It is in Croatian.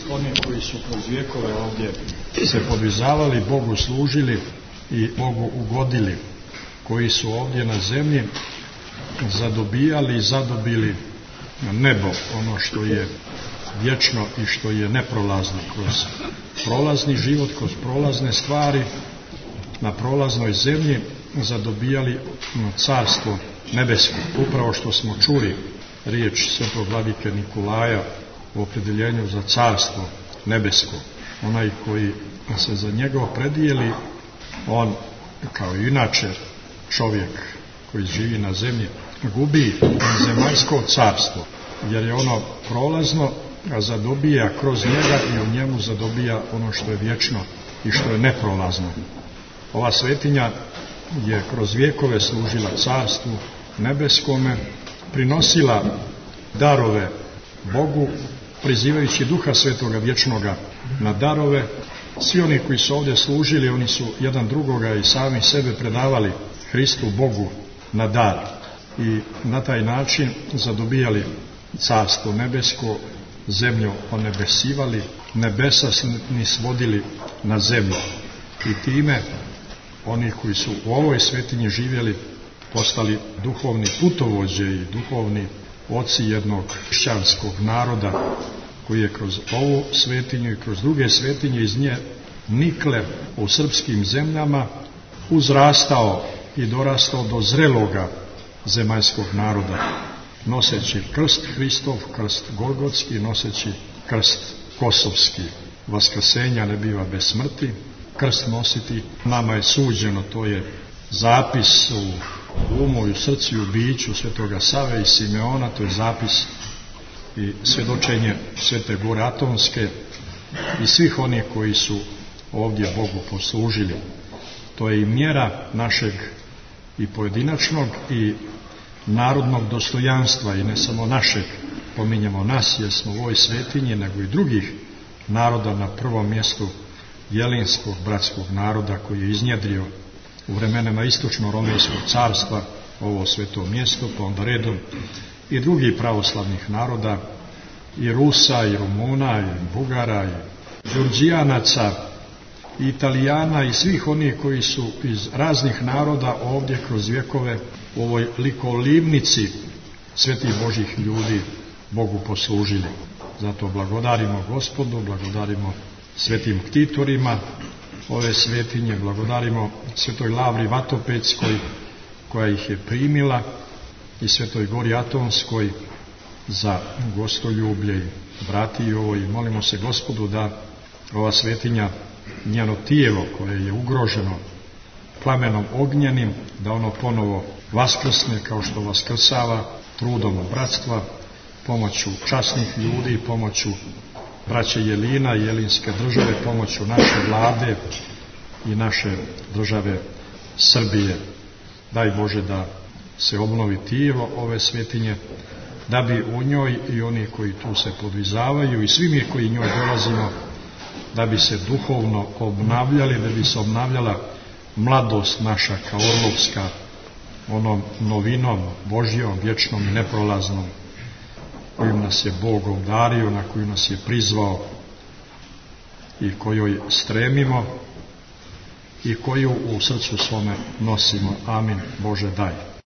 Oni koji su kroz vjekove ovdje se podvizavali, Bogu služili i Bogu ugodili, koji su ovdje na zemlji zadobijali i zadobili nebo, ono što je vječno i što je neprolazno, kroz prolazni život, kroz prolazne stvari na prolaznoj zemlji zadobijali carstvo nebesko. Upravo što smo čuli riječ svetog vladike Nikolaja u opredjeljenju za carstvo nebesko. Onaj koji se za njega opredijeli, on kao i inače čovjek koji živi na zemlji gubi zemaljsko carstvo, jer je ono prolazno, a zadobija kroz njega i u njemu zadobija ono što je vječno i što je neprolazno. Ova svetinja je kroz vjekove služila carstvu nebeskome, prinosila darove Bogu, prizivajući Duha Svetoga vječnoga na darove. Svi oni koji su ovdje služili, oni su jedan drugoga i sami sebe predavali Hristu Bogu na dar i na taj način zadobijali carstvo nebesko, zemlju onebesivali, nebesa ni svodili na zemlju. I time oni koji su u ovoj svetinji živjeli postali duhovni putovođe i duhovni oci jednog hrišćanskog naroda koji je kroz ovu svetinju i kroz druge svetinje iz nje nikle u srpskim zemljama uzrastao i dorastao do zreloga zemaljskog naroda, noseći krst Hristov, krst Golgotski, noseći krst Kosovski. Vaskrsenja ne biva bez smrti, krst nositi nama je suđeno, to je zapis u umu i u srcu i u biću svetoga Save i Simeona, to je zapis i svjedočenje Svete Gore Atonske i svih onih koji su ovdje Bogu poslužili. To je i mjera našeg i pojedinačnog i narodnog dostojanstva, i ne samo našeg, pominjemo nas jer smo u ovoj svetinji, nego i drugih naroda, na prvom mjestu jelinskog bratskog naroda koji je iznjedrio u vremenima istočno-romejskog carstva ovo sveto mjesto, pa onda redom i drugih pravoslavnih naroda, i Rusa, i Rumuna, i Bugara, i Đurđijanaca, i Italijana i svih onih koji su iz raznih naroda ovdje kroz vjekove u ovoj likolivnici svetih Božih ljudi Bogu poslužili. Zato blagodarimo Gospodu, blagodarimo svetim ktitorima ove svetinje, blagodarimo Svetoj Lavri Vatopetskoj koja ih je primila i Svetoj Gori Atonskoj za gostoljublje i bratiji ovo, i molimo se Gospodu da ova svetinja, njeno tijelo koje je ugroženo plamenom ognjenim, da ono ponovo vaskrsne kao što vaskrsava trudom bratstva, pomoću časnih ljudi, pomoću braće Jelina i jelinske države, pomoću naše vlade i naše države Srbije. Daj Bože da se obnovi tijelo ove svetinje, da bi u njoj i oni koji tu se podvizavaju i svi mi koji njoj dolazimo, da bi se duhovno obnavljali, da bi se obnavljala mladost naša kao orlovska, onom novinom Božjom, vječnom i neprolaznom, kojim nas je Bog obdario, na koju nas je prizvao i kojoj stremimo i koju u srcu svome nosimo. Amin. Bože daj.